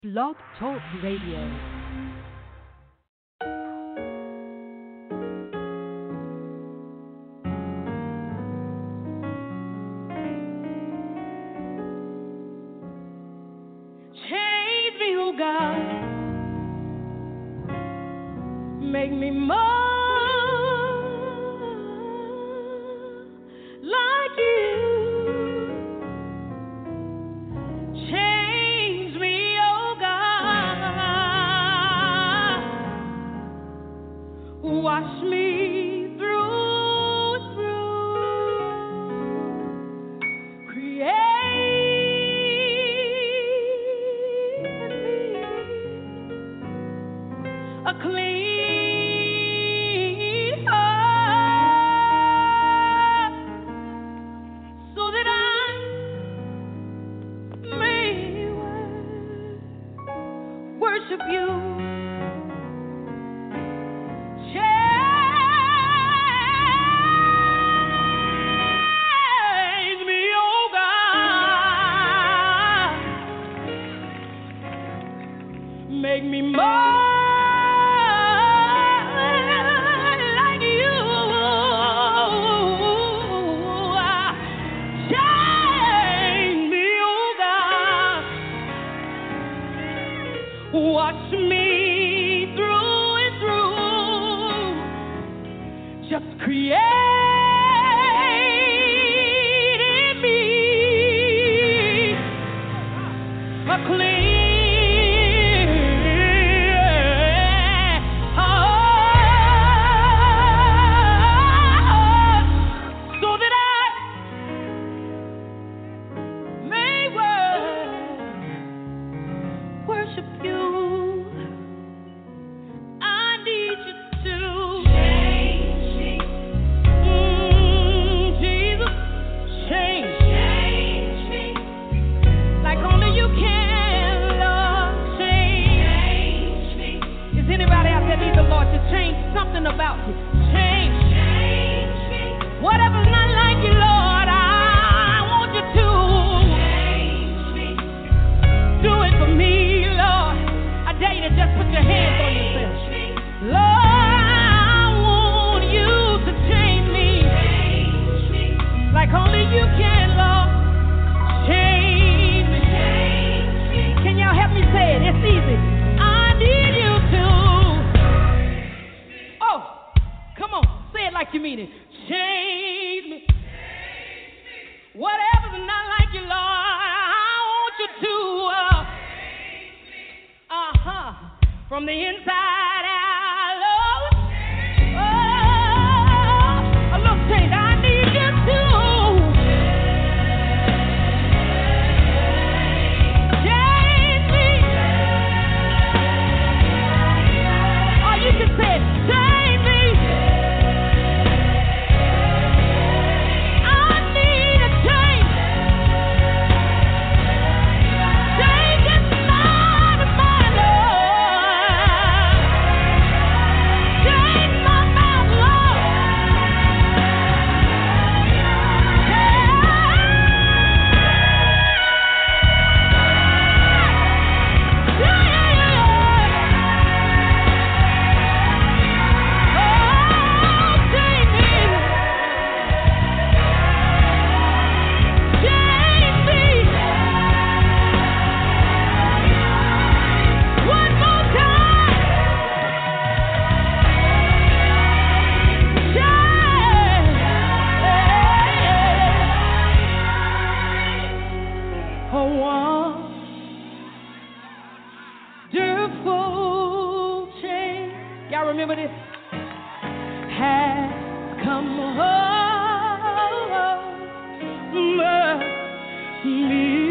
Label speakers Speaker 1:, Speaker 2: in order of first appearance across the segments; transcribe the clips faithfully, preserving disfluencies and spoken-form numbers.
Speaker 1: Blog Talk Radio.
Speaker 2: Change me, oh God. Make me more like you. Change me, oh God. Wash me through and through. Create in me a clean of you. Change me, oh God. Make me more like you. Change me, oh God. Watch me through and through. Just create in me a clean heart, so that I may worship you. Something about you. Change. Change me. Whatever's not like you, Lord, I want you to. Change me. Do it for me, Lord. I dare you to just put your hands on yourself. Lord, I want you to change me. Change me. Like only you can, Lord. Change me. Change me. Can y'all help me say it? It's easy. I need you to. Come on, say it like you mean it. Change me. Whatever's not like you, Lord, I want you to. Uh huh. From the inside out, Lord. Oh, a little change. I need you to. Change me. Or you can say it. Change me. Remember this? Has come over me.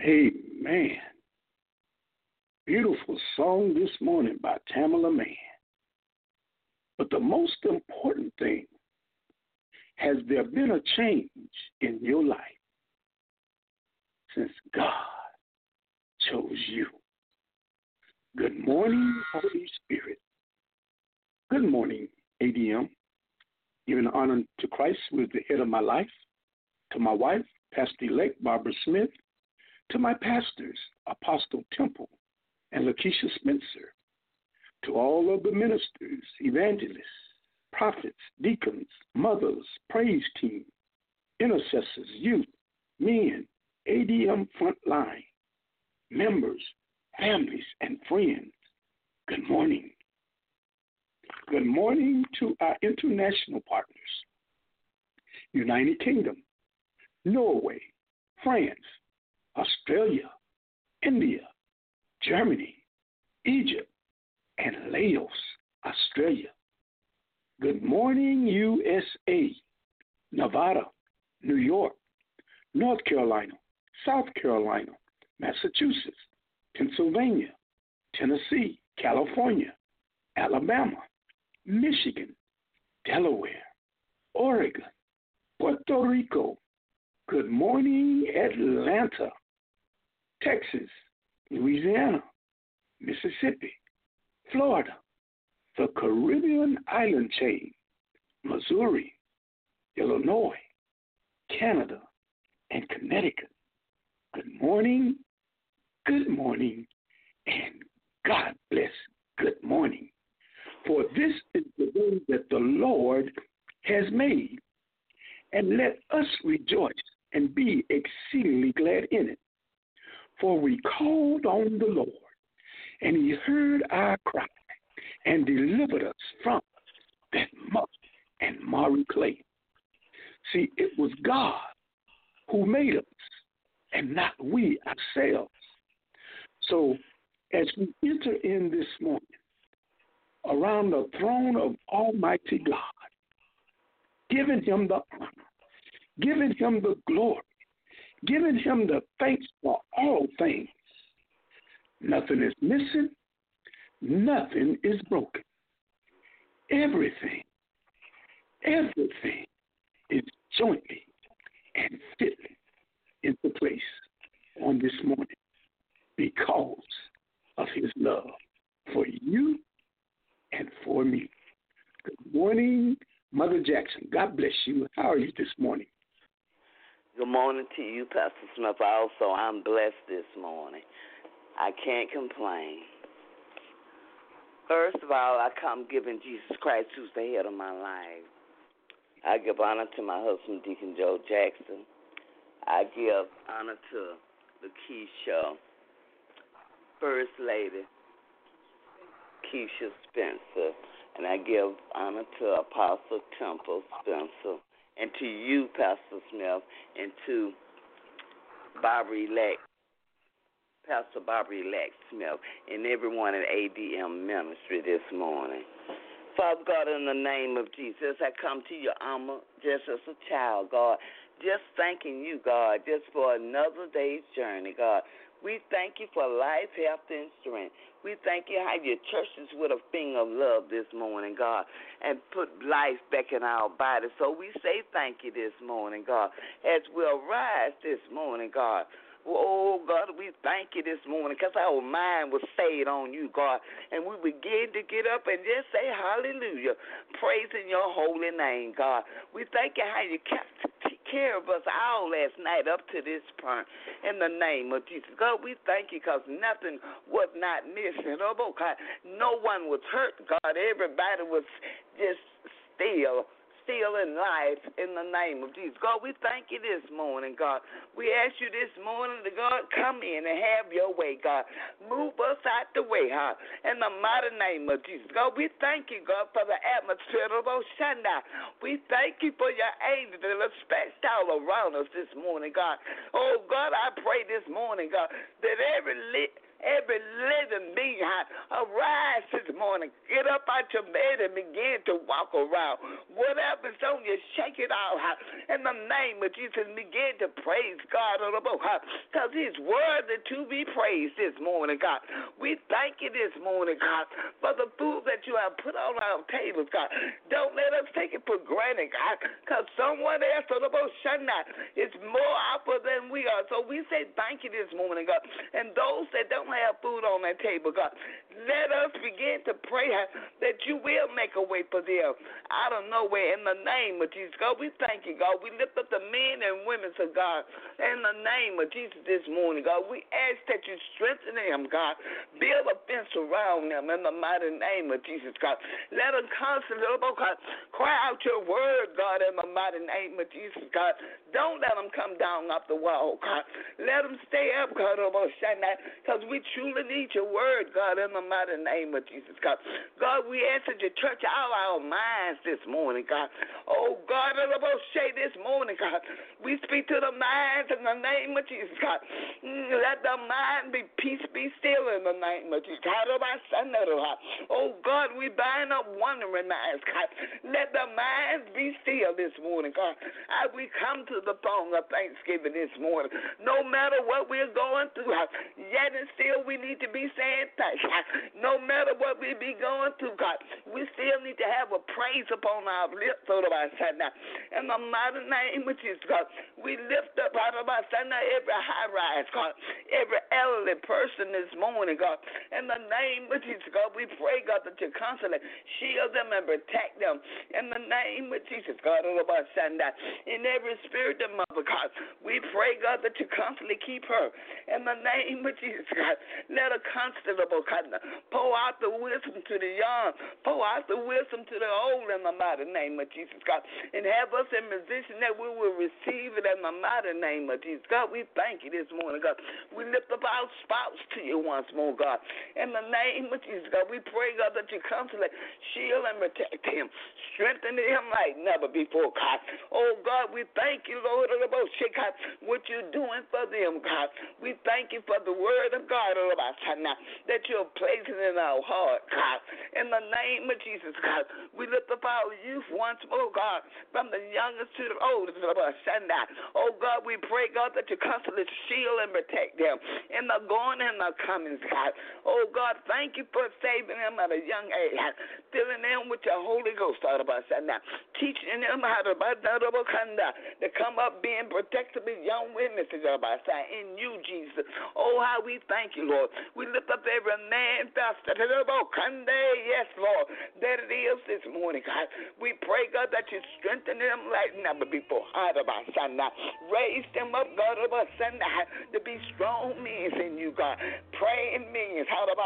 Speaker 3: Amen. Beautiful song this morning by Tamala Mann. But the most important thing, has there been a change in your life since God chose you? Good morning, Holy Spirit. Good morning, A D M. Giving honor to Christ, who is the head of my life, to my wife, Pastor-elect Barbara Smith, to my pastors, Apostle Temple and Lakeisha Spencer, to all of the ministers, evangelists, prophets, deacons, mothers, praise team, intercessors, youth, men, A D M frontline, members, families, and friends. Good morning. Good morning to our international partners, United Kingdom, Norway, France, Australia, India, Germany, Egypt, and Laos, Australia. Good morning, U S A, Nevada, New York, North Carolina, South Carolina, Massachusetts, Pennsylvania, Tennessee, California, Alabama, Michigan, Delaware, Oregon, Puerto Rico. Good morning, Atlanta, Texas, Louisiana, Mississippi, Florida, the Caribbean island chain, Missouri, Illinois, Canada, and Connecticut. Good morning, good morning, and God bless good morning. For this is the day that the Lord has made, and let us rejoice and be exceedingly glad in it. For we called on the Lord, and he heard our cry and delivered us from that muck and marry clay. See, it was God who made us and not we ourselves. So as we enter in this morning around the throne of Almighty God, giving him the honor, giving him the glory, giving him the thanks for all things, nothing is missing, nothing is broken. Everything, everything is jointly and fitly into place on this morning because of his love for you and for me. Good morning, Mother Jackson. God bless you. How are you this morning?
Speaker 4: Good morning to you, Pastor Smith. Also, I'm blessed this morning. I can't complain. First of all, I come giving Jesus Christ, who's the head of my life. I give honor to my husband, Deacon Joe Jackson. I give honor to Lakeisha, First Lady Keisha Spencer, and I give honor to Apostle Temple Spencer, and to you, Pastor Smith, and to Barbara-elect, Pastor Barbara-elect Smith, and everyone in A D M ministry this morning. Father God, in the name of Jesus, I come to you, Alma, just as a child, God, just thanking you, God, just for another day's journey, God. We thank you for life, health, and strength. We thank you how you touched us with a finger of love this morning, God, and put life back in our body. So we say thank you this morning, God, as we arise this morning, God. Oh, God, we thank you this morning because our mind was stayed on you, God, and we begin to get up and just say hallelujah, praising your holy name, God. We thank you how you kept care of us all last night up to this point in the name of Jesus. God, we thank you because nothing was not missing. Oh, God, no one was hurt, God. Everybody was just still. Still in life in the name of Jesus. God, we thank you this morning, God. We ask you this morning to, God, come in and have your way, God. Move us out the way, huh? In the mighty name of Jesus. God, we thank you, God, for the atmosphere of Oshanda. We thank you for your angels that are spaced all around us this morning, God. Oh, God, I pray this morning, God, that every lit Every living being, arise this morning. Get up out your bed and begin to walk around. Whatever's on you, shake it out. In the name of Jesus, begin to praise God, because He's worthy to be praised this morning, God. We thank you this morning, God, for the food that you have put on our tables, God. Don't let us take it for granted, God, because someone else is more awful than we are. So we say thank you this morning, God. And those that don't have food on their table, God, let us begin to pray that you will make a way for them out of nowhere in the name of Jesus. God, we thank you, God. We lift up the men and women of God in the name of Jesus this morning, God. We ask that you strengthen them, God. Build a fence around them in the mighty name of Jesus, God. Let them constantly, oh God, cry out your word, God, in the mighty name of Jesus, God. Don't let them come down off the wall, God. Let them stay up, God, because we truly need your word, God, in the mighty name of Jesus, God. God, we ask that you touch all our minds this morning, God. Oh, God, this morning, God, we speak to the minds in the name of Jesus, God. Let the mind be peace, be still in the name of Jesus. Oh, God, we bind up wandering minds, God. Let the minds be still this morning, God. As we come to the throne of thanksgiving this morning, no matter what we're going through, yet and still we need to be saying thanks. No matter what we be going through, God, we still need to have a praise upon our lips, so that I said now. In the mighty name of Jesus, God, we lift up out of our Sunday every high rise, God, every elderly person this morning, God. In the name of Jesus, God, we pray, God, that you constantly shield them and protect them. In the name of Jesus, God, all of our Sunday, in every spirit of mother, God, we pray, God, that you constantly keep her. In the name of Jesus, God, let her constantly, God, pour out the wisdom to the young, pour out the wisdom to the old in the mighty name of Jesus, God, and have us in position that we will receive it in the mighty name of Jesus. God, we thank you this morning, God. We lift up our spouse to you once more, God. In the name of Jesus, God, we pray, God, that you constantly shield and protect him, strengthen him like never before, God. Oh, God, we thank you, Lord, God, what you're doing for them, God. We thank you for the word of God, that you're placing in our heart, God. In the name of Jesus, God, we lift up our youth once more, God, from the youngest to the oldest of us. Oh, God, we pray, God, that you constantly shield and protect them in the going and the comings, God. Oh, God, thank you for saving them at a young age, filling them with your Holy Ghost, teaching them how to to come up being protected with young witnesses in you, Jesus. Oh, how we thank you, Lord. We lift up every man, Pastor. Yes, Lord, that it is this morning, God. We pray, God, that you strengthen them like never before. Raise them up, God, to be strong men in you, God. Praying men,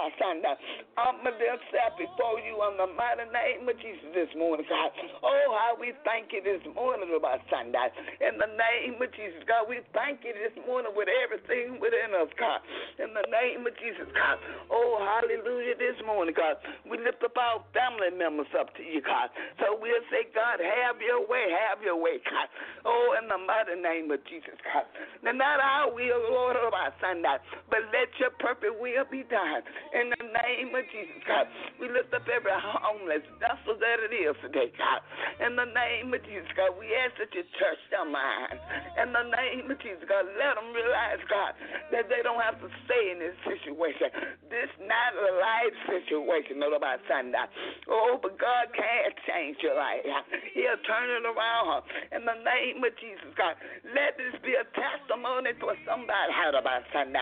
Speaker 4: humble themselves before you in the mighty name of Jesus this morning, God. Oh, how we thank you this morning about Sunday. In the name of Jesus, God, we thank you this morning with everything within us, God. In the name of Jesus, God. Oh, hallelujah, this morning, God. We lift up our family members up to you, God. So we'll say, God, have your way, have your way, God. Oh, in the mighty name of Jesus, God. Now, not our will, Lord, of our Sunday, but let your perfect will be done. In the name of Jesus, God. We lift up every homeless vessel that it is today, God. In the name of Jesus, God, we ask that you touch their minds. In the name of Jesus, God, let them realize, God, that they don't have to stay in this situation. This not a life situation, no about Sunday. Oh, but God can change your life. He'll turn it around. In the name of Jesus, God, let this be a testimony for somebody about Sunday.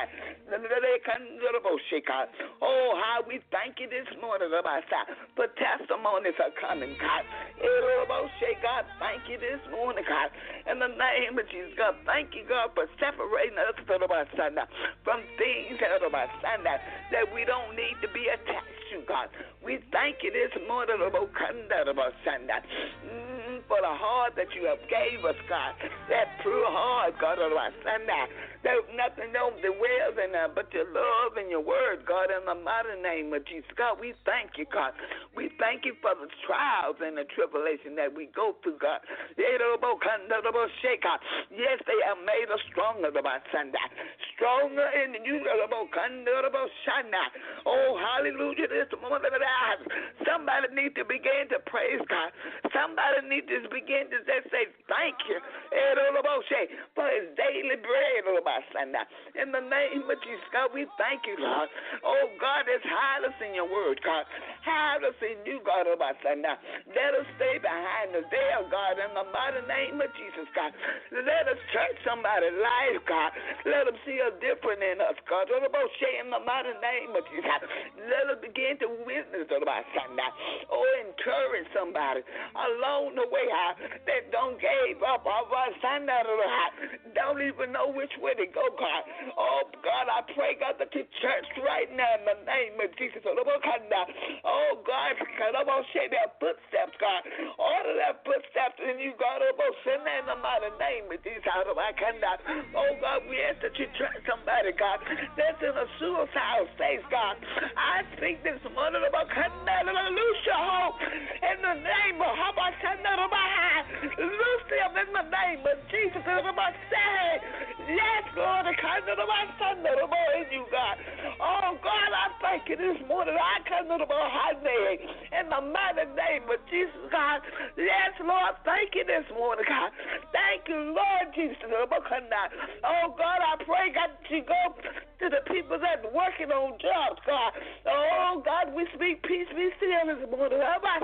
Speaker 4: Oh, how we thank you this morning about Sunday. For testimonies are coming, God. God, thank you this morning, God. In the name of Jesus, God, thank you, God, for separating us from things that we don't need to be attached to, God. We thank you this morning about Sunday. For the heart that you have gave us, God, that pure heart, God, of our Sunday. There's nothing else that wells in there but your love and your word, God, in the mighty name of Jesus. God, we thank you, God. We thank you for the trials and the tribulation that we go through, God. Yes, they have made us stronger about Sunday. stronger in you. Oh, hallelujah. This moment of our somebody needs to begin to praise God. Somebody needs to begin to just say thank you for his daily bread. In the name of Jesus, God, we thank you, Lord. Oh, God, let's hide us in your word, God. Hide us in you, God. Let us stay behind us there, God, in the mighty name of Jesus, God. Let us touch somebody's life, God. Let them see a difference in us, God. In the mighty name of Jesus, let us begin to witness about Sunday. Oh, encourage somebody along the way that don't give up about Sunday. Don't even know which way to go, God. Oh, God, I pray, God, that you church right now in the name of Jesus. Oh, God, shake their footsteps, God. Order their footsteps in you, God. Send in the mighty name of Jesus. Oh, God, we ask that you church somebody, God, that's in a suicidal state, God. I speak this morning about loose your hope in the name of loose them in the name of Jesus. Yes, Lord, the kind of my son, the boy in you, God. Oh, God, I thank you this morning. I come to the high name in the mighty name of Jesus, God. Yes, Lord, thank you this morning, God. Thank you, Lord Jesus. Oh, God, I pray, God, that you go to the people that are working on jobs, God. Oh, God, we speak peace, be still this morning.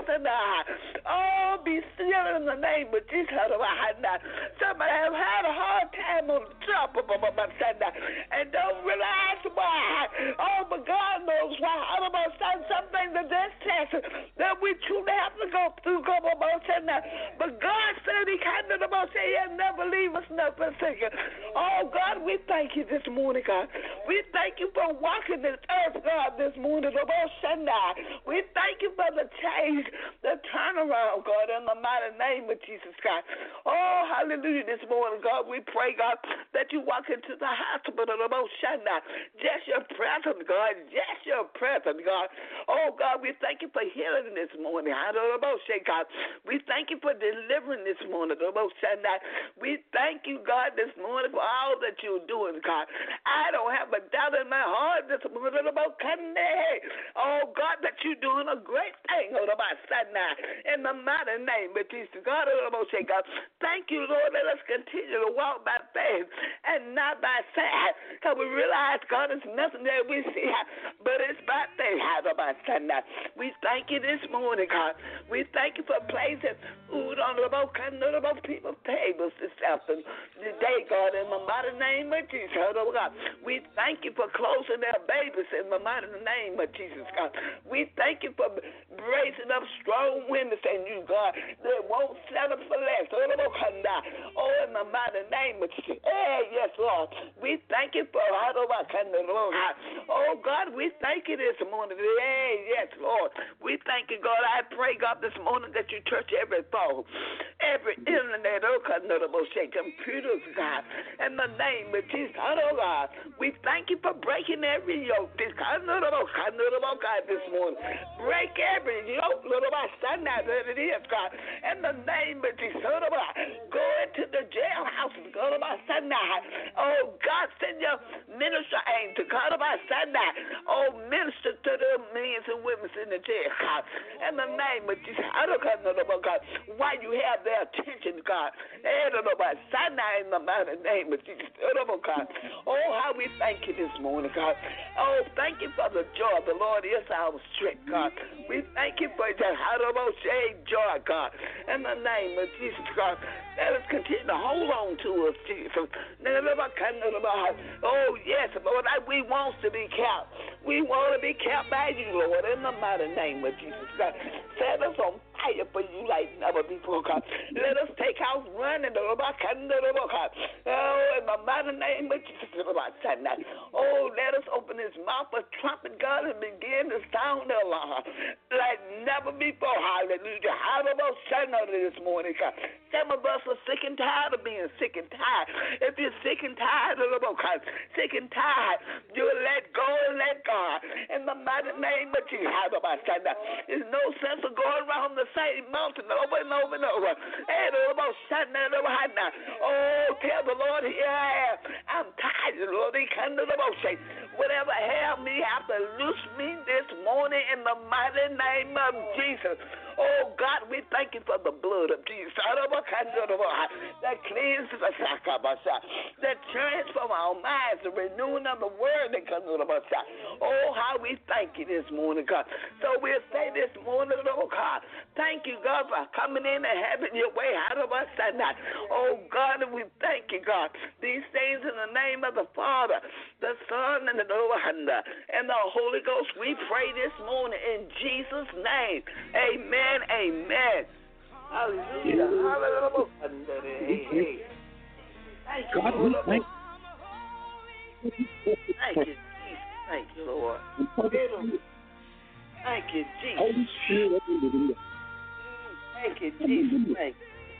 Speaker 4: Oh, be still in the name of Jesus. Somebody have had a hard time on the job and don't realize why. Oh, but God knows why. I'm about to say something that this test that we truly have to go through. But God said he can't do the most. He'll never leave us, never forsake us. Oh, God, we thank you this morning, God. We thank you for walking this earth, God, this morning. We thank you for the change, the turnaround, God, in the mighty name of Jesus, God. Oh, hallelujah, this morning, God, we pray, God, that you walk into the hospital of the most just your presence, God, just your presence, God. Oh, God, we thank you for healing this morning. God, we thank you for delivering this morning. We thank you, God, this morning for all that you're doing, God. I don't have a doubt in my heart this morning about oh, God, that you're doing a great thing in the mighty name of Jesus. God, God, thank you, Lord. Let us continue to walk by faith and not by sight. Because we realize, God, it's nothing that we see, but it's by faith. We thank you this morning, God. We thank you for placing food on the people's tables this afternoon, today, God, in the mighty name of Jesus. God, we thank you for closing their babies in the mighty name of Jesus, God. We thank you for raising up strong windows in you, God, that won't settle for less. Oh, in the mighty name of Jesus. Hey, yes, Lord. We thank you for oh, God, we thank you this morning. Hey, yes, Lord. We thank you, God. I pray, God, this morning that you touch every phone, every internet, oh, computers, God, in the name of Jesus. Oh, God, we thank you for breaking every yoke this, God, this morning. Break every yoke, little my son, that it is, God, in the name of Jesus. Go into the jailhouses, go to my son. Oh, God, send your minister angel, God, to my son. Oh, minister to the men and women in the jail, God, in the name of Jesus. I don't know about God, why you have their attention, God. I don't know about son, in the mighty name of Jesus. Oh, how we thank you this morning, God. Oh, thank you for the joy. The Lord is our strength, God. We thank you for that. I don't know, say joy, God, in the name of Jesus, God. Let us continue to hold on to us, Jesus. Oh, yes, Lord, we want to be kept. We want to be kept by you, Lord, in the mighty name of Jesus, God. Set us on fire for you like never before, God. Let us take out running, oh, in the mighty name of Jesus. Oh, let us open his mouth a trumpet, God, and begin to sound the alarm like never before. Hallelujah. Hallelujah this morning, God. some of us are sick and tired of being sick and tired. If you're sick and tired of the book, sick and tired, you let go and let God. In the mighty name of Jesus, there's no sense of going around the same mountain over and over and over. Oh, tell the Lord, here I am. I'm tired, Lord. Whatever hell me have to loose me this morning in the mighty name of Jesus. Oh, God, we thank you for the blood of Jesus. That cleanses us, that transforms our minds, the renewing of the word that comes out of us. Oh, how we thank you this morning, God. So we'll say this morning, oh, God, thank you, God, for coming in and having your way out of us tonight. Oh, God, and we thank you, God. These things in the name of the Father, the Son, and the and the Holy Ghost, we pray this morning in Jesus' name. Amen, amen. Hallelujah. Hallelujah. Thank you,
Speaker 3: God,
Speaker 4: Lord.
Speaker 3: thank
Speaker 4: you. Thank you, Jesus. Thank you, Lord. Thank you, Jesus.
Speaker 3: Holy Spirit of the living God.
Speaker 4: Thank you, Jesus. Thank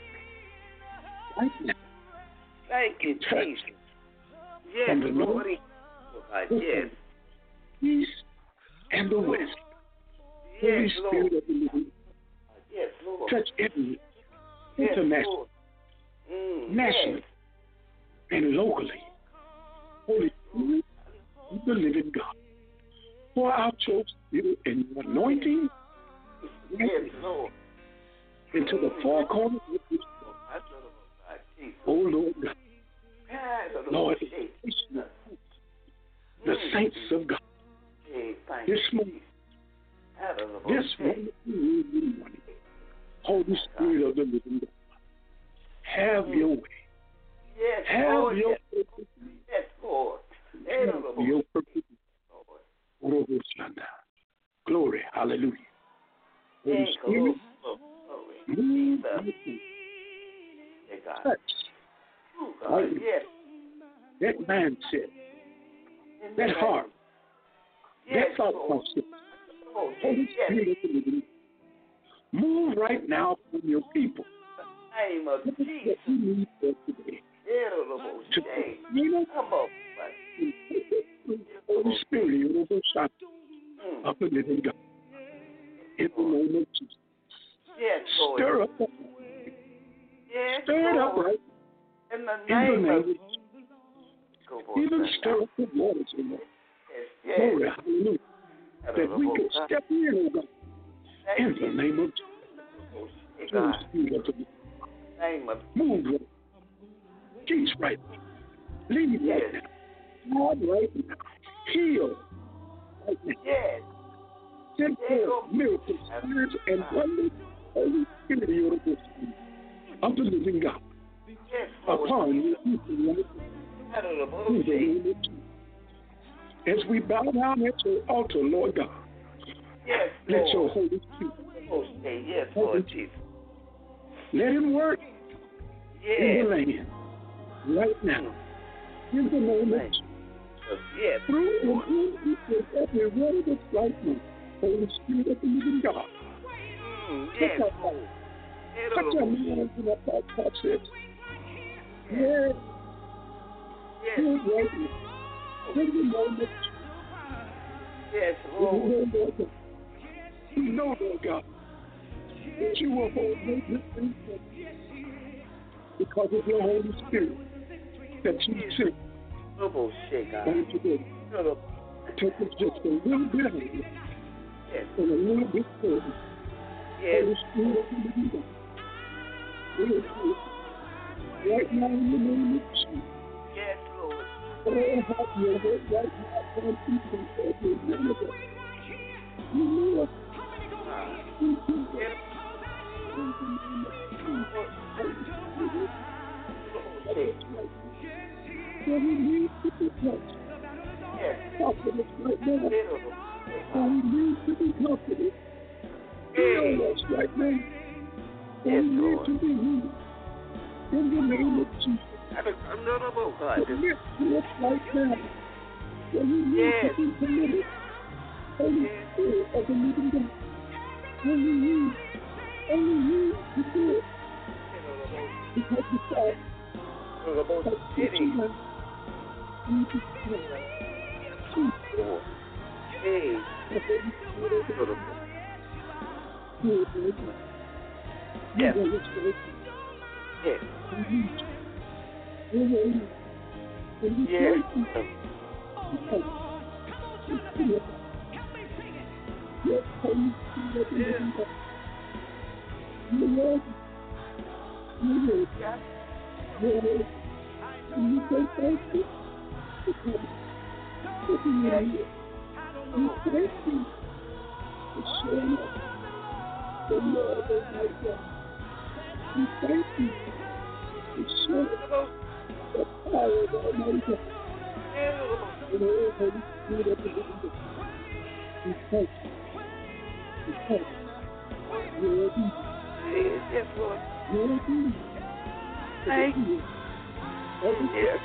Speaker 4: you. Thank you, Jesus. Yes, Lord. Yes.
Speaker 3: East and the west.
Speaker 4: Yes,
Speaker 3: Holy
Speaker 4: Lord.
Speaker 3: Spirit of the living God.
Speaker 4: Yes, Lord.
Speaker 3: Touch every
Speaker 4: Yes,
Speaker 3: international,
Speaker 4: mm,
Speaker 3: nationally,
Speaker 4: yes.
Speaker 3: and locally. Holy Spirit of the living God. Pour out your spirit and your anointing
Speaker 4: Yes, Lord.
Speaker 3: into the four corners of this world. Oh, Lord God. Lord, the saints of God. This morning, this morning, Holy Spirit of the living God, have your way.
Speaker 4: Yes,
Speaker 3: have
Speaker 4: Lord.
Speaker 3: your
Speaker 4: Yes,
Speaker 3: purpose.
Speaker 4: yes Lord.
Speaker 3: Have your purpose. Glory, hallelujah. Holy Spirit, move touch right now.
Speaker 4: Yes.
Speaker 3: That mindset, that heart,
Speaker 4: Yes,
Speaker 3: that thought
Speaker 4: Lord.
Speaker 3: process.
Speaker 4: Oh,
Speaker 3: Holy
Speaker 4: yes.
Speaker 3: Spirit of the living God, move right now from your people.
Speaker 4: Name of
Speaker 3: What
Speaker 4: Jesus.
Speaker 3: you need for today. To you know,
Speaker 4: Come on.
Speaker 3: Holy Spirit of the living God, in the name of Jesus.
Speaker 4: Yes, Lord.
Speaker 3: Stir up,
Speaker 4: Yes,
Speaker 3: stir it up
Speaker 4: Lord.
Speaker 3: right
Speaker 4: In the
Speaker 3: in the
Speaker 4: name
Speaker 3: name
Speaker 4: of
Speaker 3: of Jesus. Even stir up the waters, O Lord.
Speaker 4: Yes,
Speaker 3: Glory, hallelujah. That we can step in, O God, in the name of Jesus. Holy Spirit of the living God.
Speaker 4: Name of
Speaker 3: Move right. Teach right. Lead right
Speaker 4: Yes.
Speaker 3: now. God right now. Heal right now.
Speaker 4: Yes.
Speaker 3: Send forth miracles, signs, and wonders. Holy Spirit of the living God.
Speaker 4: Yes, Lord.
Speaker 3: Upon your people right now. In the name of Jesus. As we bow down at your altar, Lord God,
Speaker 4: Yes,
Speaker 3: let
Speaker 4: Lord.
Speaker 3: your Holy Spirit,
Speaker 4: Oh, say yes, Lord Jesus.
Speaker 3: let him work in the
Speaker 4: Yes.
Speaker 3: land right now. In the name of Jesus.
Speaker 4: Yes.
Speaker 3: Through and through each and every one of us right now. Holy Spirit of the living God.
Speaker 4: Mm,
Speaker 3: Touch
Speaker 4: yes,
Speaker 3: our
Speaker 4: Lord.
Speaker 3: Touch our minds and our thought process. Yes.
Speaker 4: Yes.
Speaker 3: Do it right now. In the name of Jesus.
Speaker 4: Yes,
Speaker 3: We
Speaker 4: Lord.
Speaker 3: know, Lord God. We know, Lord God, that you will hold no good things because of your Holy Spirit that you sent
Speaker 4: Double shake out.
Speaker 3: on today. Take us just a little bit of it
Speaker 4: Yes.
Speaker 3: and a little bit further.
Speaker 4: Yes.
Speaker 3: Holy Spirit of the living God. We are here right now in the name of Jesus.
Speaker 4: Yes, Lord.
Speaker 3: Oh, have your way right now on people every one of us. You know us. You know us.
Speaker 4: Yes.
Speaker 3: In the name of Jesus. So we need to be touched.
Speaker 4: Yes.
Speaker 3: Confidence right now. So we need to be confident. Heal us right now. So we need to be healed. In the name of Jesus. Commit to us right now. So we need
Speaker 4: Yes.
Speaker 3: to be committed. Holy Spirit of the living God. Only you. Only you can do it.
Speaker 4: Yes. Yes. Yes, Lord. Thank you. Yes.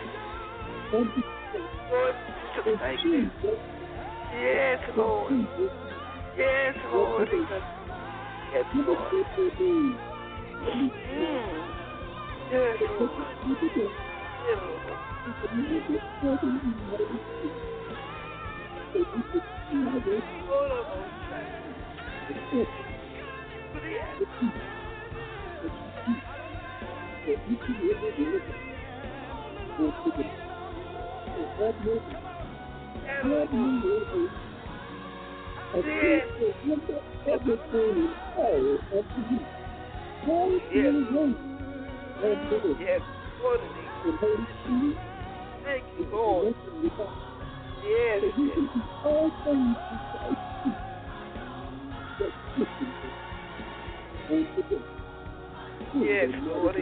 Speaker 4: Lord, thank you. Yes, Lord. Yes, Lord. Yes, Lord. Mm. Yes, Lord. Yes, Lord. Thank you, Lord. Yes. Yes, Lord.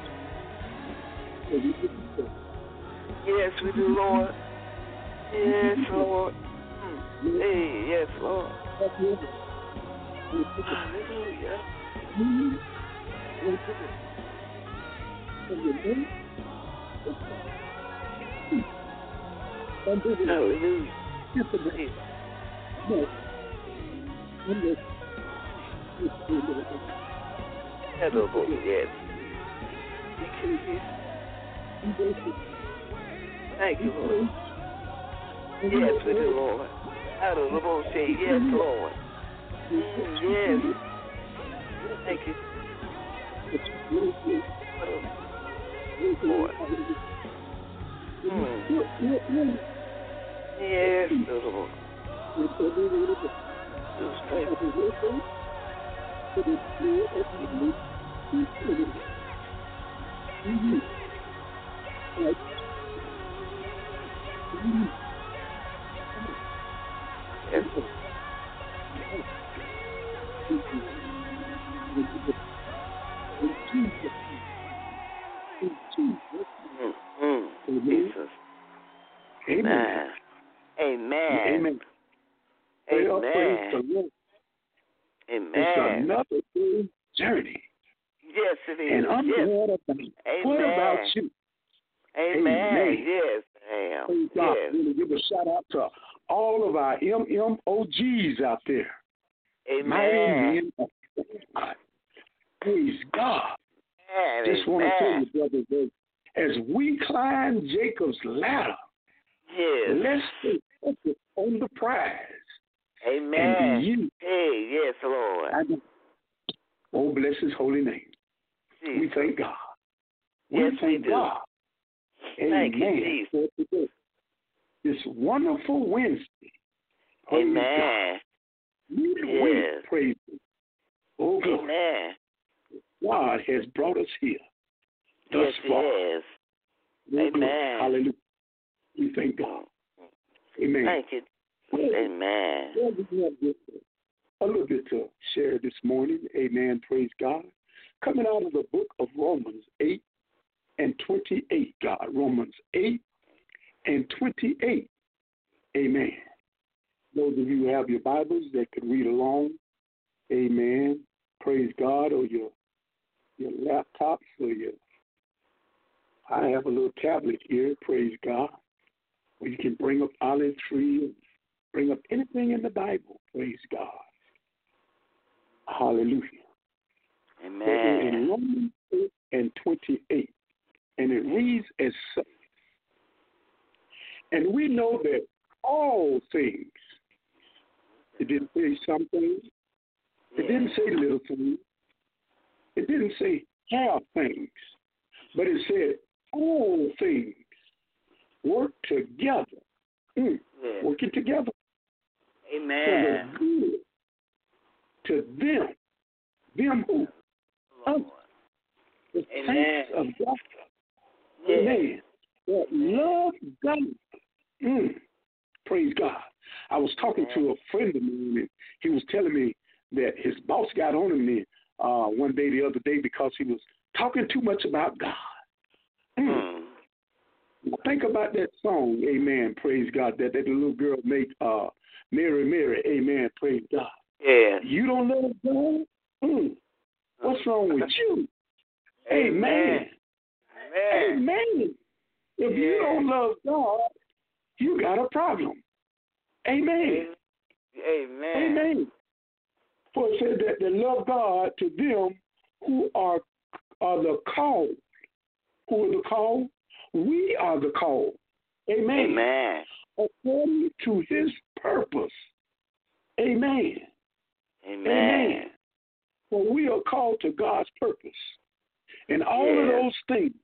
Speaker 4: Yes, we do, Lord. Yes, Lord. Mm. Hey, yes, Lord. Hallelujah. Hallelujah. Hello, yes. Thank you, Lord. Yes, we do, Lord. Hallelujah. Say yes, Lord. Mm, yes. Thank you. Lord. Mm. Yes, Lord. Yes. Mm, Jesus. Amen. Amen.
Speaker 3: Amen.
Speaker 4: Amen. Amen.
Speaker 3: It's another good journey.
Speaker 4: Yes, it is.
Speaker 3: And I'm
Speaker 4: yes.
Speaker 3: glad about it. What about you?
Speaker 4: Amen.
Speaker 3: Amen.
Speaker 4: Yes, I am.
Speaker 3: Praise God. I'm going to give a shout out to all of our M M O Gs out there.
Speaker 4: Amen.
Speaker 3: Mighty men of God. Praise God.
Speaker 4: Amen.
Speaker 3: Just want to tell you, brothers, as we climb Jacob's ladder,
Speaker 4: yes.
Speaker 3: let's stay focused on the prize.
Speaker 4: Amen.
Speaker 3: And be you.
Speaker 4: Hey, yes, Lord.
Speaker 3: I, oh, bless His holy name.
Speaker 4: Jesus.
Speaker 3: We thank God. We
Speaker 4: yes,
Speaker 3: thank
Speaker 4: we do.
Speaker 3: God.
Speaker 4: Thank
Speaker 3: Amen.
Speaker 4: you, Jesus.
Speaker 3: For this wonderful Wednesday. Praise
Speaker 4: Amen.
Speaker 3: Midweek,
Speaker 4: yes.
Speaker 3: praise Him. Oh, glory.
Speaker 4: Amen.
Speaker 3: God has brought us here thus
Speaker 4: yes,
Speaker 3: far.
Speaker 4: Yes.
Speaker 3: Oh,
Speaker 4: Amen.
Speaker 3: glory. Hallelujah. We thank God. Amen.
Speaker 4: Thank you.
Speaker 3: Well,
Speaker 4: Amen.
Speaker 3: well, we have this, uh, a little bit to share this morning. Amen. Praise God. Coming out of the book of Romans eight and twenty-eight, God. Romans eight and twenty-eight. Amen. Those of you who have your Bibles that could read along. Amen. Praise God. Or your your laptops or your I have a little tablet here, praise God, where you can bring up olive tree and bring up anything in the Bible, praise God. Hallelujah.
Speaker 4: Amen.
Speaker 3: In Romans eight and twenty-eight, and it reads as such. And we know that all things, it didn't say some things, it didn't say little things, it didn't say half things, but it said all things work together, mm,
Speaker 4: yes.
Speaker 3: working together
Speaker 4: Amen.
Speaker 3: for the good to them, them who? Us, the
Speaker 4: Amen.
Speaker 3: saints of God.
Speaker 4: Yes.
Speaker 3: Amen. That love God. Mm. Praise God. I was talking
Speaker 4: Amen.
Speaker 3: to a friend of mine, and he was telling me that his boss got on him uh, one day the other day because he was talking too much about God. Mm.
Speaker 4: Mm.
Speaker 3: Think about that song, amen, praise God, that, that the little girl made, uh, Mary, Mary, amen, praise God.
Speaker 4: Yes.
Speaker 3: You don't love God? Mm. What's wrong with you? Amen.
Speaker 4: Amen.
Speaker 3: Amen. If
Speaker 4: Yeah.
Speaker 3: you don't love God, you got a problem. Amen.
Speaker 4: Amen.
Speaker 3: Amen. For it said that they love God to them who are, are the called. Who are the called? We are the called. Amen.
Speaker 4: Amen.
Speaker 3: According to his purpose. Amen.
Speaker 4: Amen.
Speaker 3: Amen. For we are called to God's purpose. And all
Speaker 4: Yeah.
Speaker 3: of those things,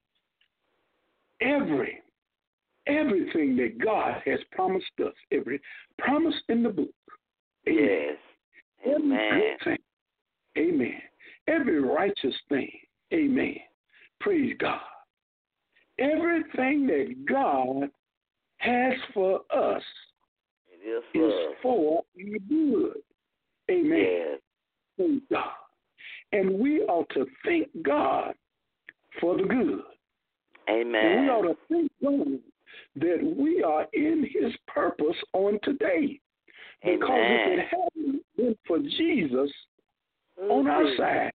Speaker 3: every, everything that God has promised us, every promise in the book. Amen.
Speaker 4: Yes.
Speaker 3: Every
Speaker 4: Amen.
Speaker 3: good thing. Amen. Every righteous thing. Amen. Praise God. Everything that God has for us
Speaker 4: It is
Speaker 3: is
Speaker 4: love.
Speaker 3: for the good. Amen.
Speaker 4: Yes.
Speaker 3: Praise God. And we ought to thank God for the good.
Speaker 4: Amen.
Speaker 3: And we ought to thank God that we are in his purpose on today. Because
Speaker 4: Amen.
Speaker 3: if it hadn't been for Jesus on our side,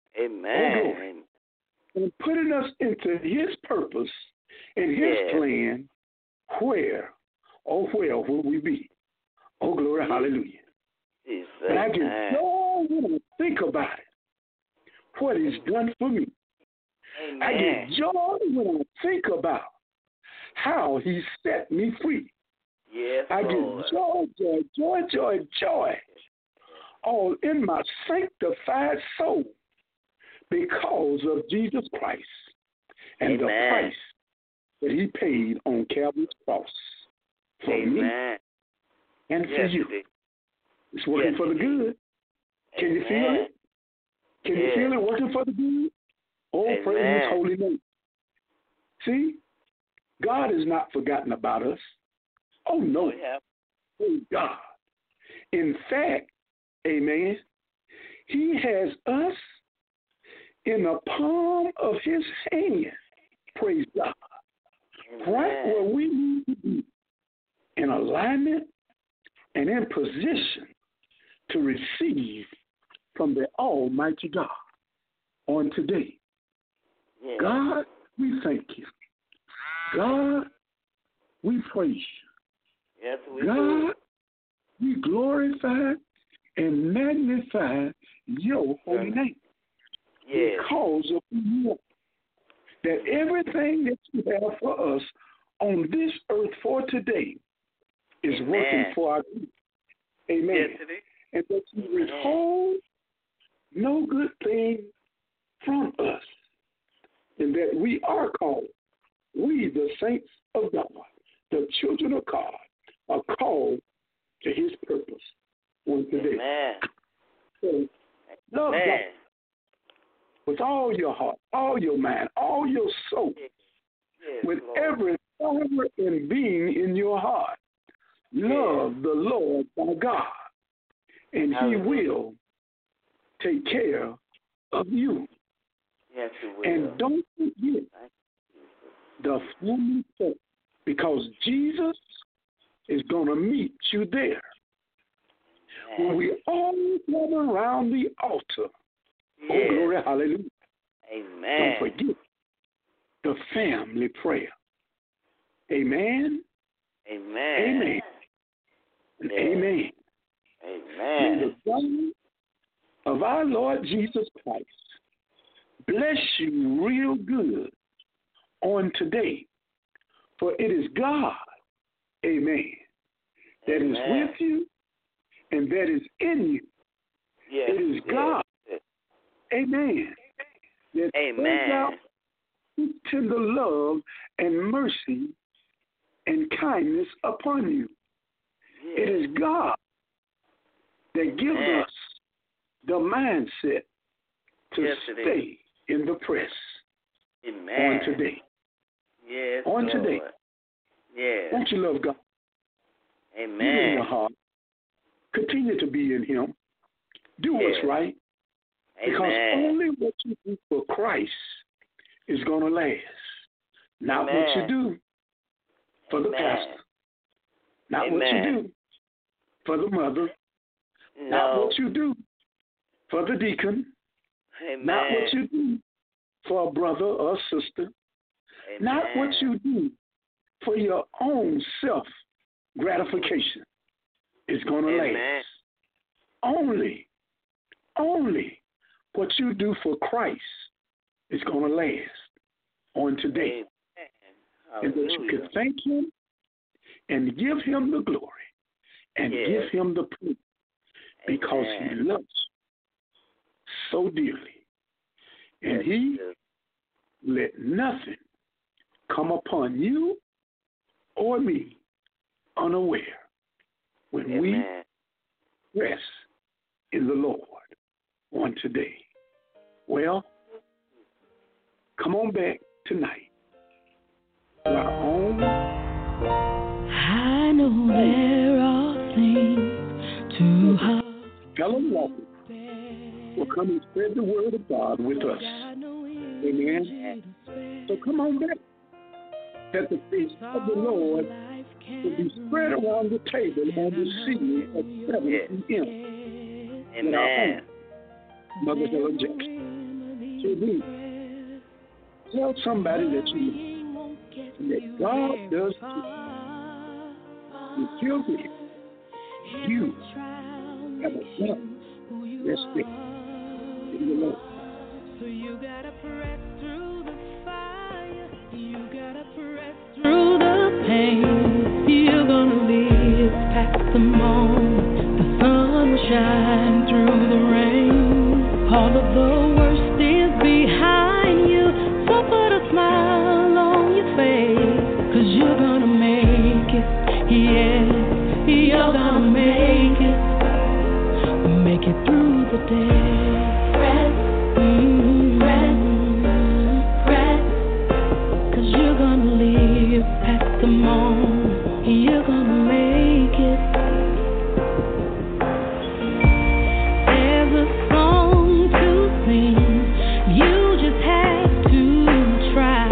Speaker 4: Amen.
Speaker 3: and putting us into his purpose and his
Speaker 4: Yes.
Speaker 3: plan, where, oh, where would we be? Oh, glory,
Speaker 4: Jesus.
Speaker 3: hallelujah.
Speaker 4: Jesus.
Speaker 3: But I get
Speaker 4: Amen.
Speaker 3: joy when I think about it, what he's done for me.
Speaker 4: Amen.
Speaker 3: I get joy when I think about how he set me free.
Speaker 4: Yes,
Speaker 3: I
Speaker 4: Lord.
Speaker 3: get joy, joy, joy, joy, joy, all in my sanctified soul because of Jesus Christ and
Speaker 4: Amen.
Speaker 3: the price that he paid on Calvary's cross for me
Speaker 4: Amen.
Speaker 3: and for
Speaker 4: Yes,
Speaker 3: you.
Speaker 4: it is.
Speaker 3: It's working
Speaker 4: Yes,
Speaker 3: for the
Speaker 4: it is.
Speaker 3: good. Can you feel
Speaker 4: Amen.
Speaker 3: it? Can
Speaker 4: Yes.
Speaker 3: you feel it working for the good? Oh,
Speaker 4: Amen.
Speaker 3: praise his holy name. See, God has not forgotten about us. Oh, no.
Speaker 4: We have.
Speaker 3: Praise God. In fact, amen, he has us in the palm of his hand. Praise God.
Speaker 4: Amen.
Speaker 3: Right where we need to be, in alignment and in position to receive from the Almighty God on today.
Speaker 4: Yes.
Speaker 3: God, we thank you. God, we praise you.
Speaker 4: Yes, we
Speaker 3: God,
Speaker 4: do.
Speaker 3: we glorify and magnify your holy name
Speaker 4: Yes.
Speaker 3: because of who you are. That everything that you have for us on this earth for today is
Speaker 4: Amen.
Speaker 3: working for our good. Amen.
Speaker 4: Yes, it is.
Speaker 3: And that you
Speaker 4: Amen.
Speaker 3: withhold no good thing from us. And that we are called, we the saints of God, the children of God, are called to his purpose on today.
Speaker 4: Amen.
Speaker 3: So, love
Speaker 4: Amen.
Speaker 3: God with all your heart, all your mind, all your soul,
Speaker 4: Yes,
Speaker 3: with
Speaker 4: Lord.
Speaker 3: every fiber and being in your heart. Love
Speaker 4: Yes.
Speaker 3: the Lord thy God, and
Speaker 4: Hallelujah.
Speaker 3: he will take care of you.
Speaker 4: Yes, he will.
Speaker 3: And don't forget the family first, because Jesus is going to meet you there. When we all gather around the altar,
Speaker 4: Yes.
Speaker 3: oh, glory, hallelujah.
Speaker 4: Amen.
Speaker 3: Don't forget the family prayer. Amen.
Speaker 4: Amen.
Speaker 3: Amen. And
Speaker 4: Yes.
Speaker 3: amen. May
Speaker 4: Amen.
Speaker 3: the God of our Lord Jesus Christ bless you real good on today. For it is God, amen, that
Speaker 4: Amen.
Speaker 3: is with you and that is in you.
Speaker 4: Yes.
Speaker 3: It is
Speaker 4: yes.
Speaker 3: God, amen, that
Speaker 4: Amen.
Speaker 3: out tender love and mercy and kindness upon you.
Speaker 4: Yes.
Speaker 3: It is God that gives
Speaker 4: Amen.
Speaker 3: us the mindset to
Speaker 4: Yes, it
Speaker 3: stay in the press
Speaker 4: Amen.
Speaker 3: on today.
Speaker 4: Yes.
Speaker 3: On
Speaker 4: Lord.
Speaker 3: today.
Speaker 4: Yes.
Speaker 3: Won't you love God?
Speaker 4: Amen.
Speaker 3: Be in your heart. Continue to be in Him. Do
Speaker 4: Yes.
Speaker 3: what's right. Because
Speaker 4: Amen.
Speaker 3: only what you do for Christ is going to last. Not
Speaker 4: Amen.
Speaker 3: what you do for the
Speaker 4: Amen.
Speaker 3: pastor. Not
Speaker 4: Amen.
Speaker 3: what you do for the mother.
Speaker 4: No.
Speaker 3: Not what you do for the deacon.
Speaker 4: Amen.
Speaker 3: Not what you do for a brother or sister.
Speaker 4: Amen.
Speaker 3: Not what you do for your own self gratification. It's going to
Speaker 4: Amen.
Speaker 3: last. Only, only what you do for Christ is going to last on today.
Speaker 4: Amen.
Speaker 3: And that you can thank Him and give Him the glory and
Speaker 4: Yes.
Speaker 3: give Him the praise because
Speaker 4: Amen.
Speaker 3: He loves so dearly. And
Speaker 4: Yes,
Speaker 3: He
Speaker 4: yes.
Speaker 3: let nothing come upon you or me unaware when
Speaker 4: Amen.
Speaker 3: we rest in the Lord on today. Well, come on back tonight to our own.
Speaker 2: I know there are things too hard.
Speaker 3: Helen Walker will come and spread the word of God with us. Amen. So come on back. That the feast of the Lord will be spread around the table on the ceiling at seven p.m.
Speaker 4: Amen.
Speaker 3: Mother Helen Jackson. So do tell somebody that you know that God does until then you have a son that's there in the Lord.
Speaker 2: So you gotta press through the fire. You gotta press through the pain. You're gonna live past the moment. The sun will shine through the rain. All of the worst is behind you. So put a smile on your face. Cause you're gonna make it. Yeah, you're gonna make it. Make it through the day. Press, mm-hmm. press, press. Cause you're gonna live past the moment. You're gonna make it. There's a song to sing. You just have to try.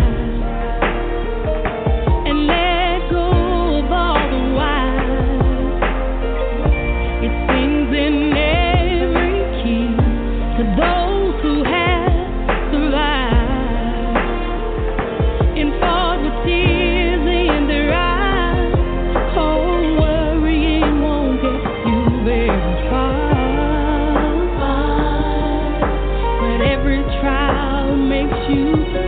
Speaker 2: And let go of all the whys. It sings in every key to those who have survived and fought with tears in their eyes. Oh, worrying won't get you very far. But every trial makes you